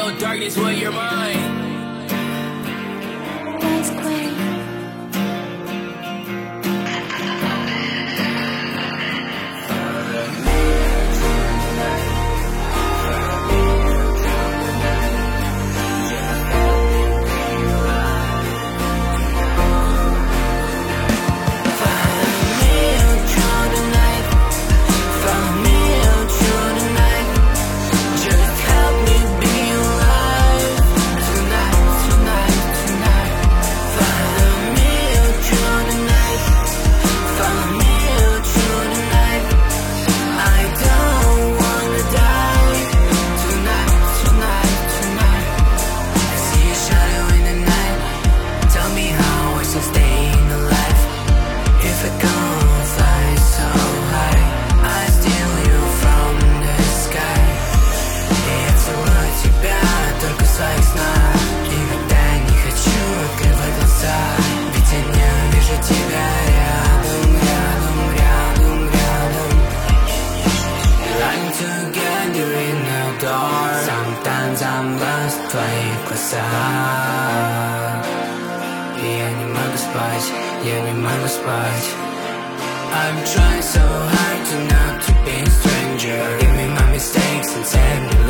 your darkness with your mind. That's great. Sometimes I'm lost в твоих глазах. И я не могу спать, я не могу спать. I'm trying so hard to not to be a stranger. Give me my mistakes and send me